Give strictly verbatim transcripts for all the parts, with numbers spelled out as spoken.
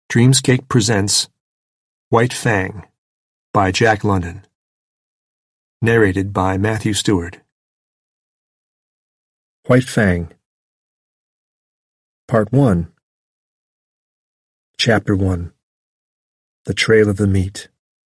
Dreamscape presents White Fang by Jack London. Narrated by Matthew Stewart. White Fang Part one Chapter one The Trail of the Meat.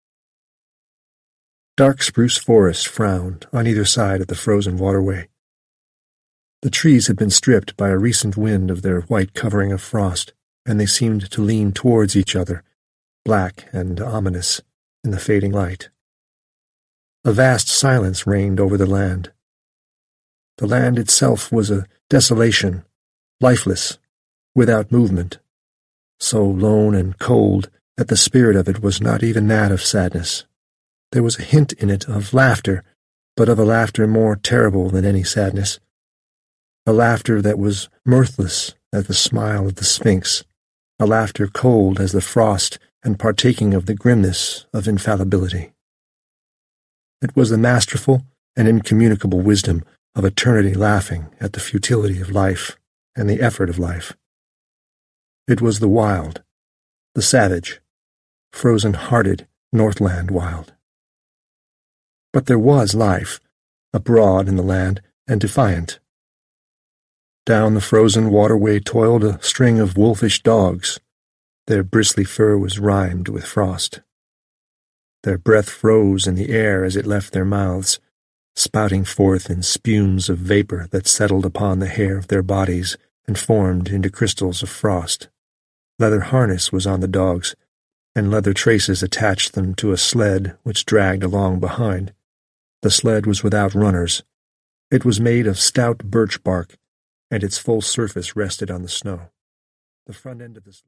Dark spruce forest frowned on either side of the frozen waterway. The trees had been stripped by a recent wind of their white covering of frost, and they seemed to lean towards each other, black and ominous, in the fading light. A vast silence reigned over the land. The land itself was a desolation, lifeless, without movement, so lone and cold that the spirit of it was not even that of sadness. There was a hint in it of laughter, but of a laughter more terrible than any sadness, a laughter that was mirthless as the smile of the Sphinx, a laughter cold as the frost and partaking of the grimness of infallibility. It was the masterful and incommunicable wisdom of eternity laughing at the futility of life and the effort of life. It was the wild, the savage, frozen-hearted Northland wild. But there was life, abroad in the land, and defiant. Down the frozen waterway toiled a string of wolfish dogs. Their bristly fur was rimed with frost. Their breath froze in the air as it left their mouths, spouting forth in spumes of vapor that settled upon the hair of their bodies and formed into crystals of frost. Leather harness was on the dogs, and leather traces attached them to a sled which dragged along behind. The sled was without runners. It was made of stout birch bark, and its full surface rested on the snow. The front end of the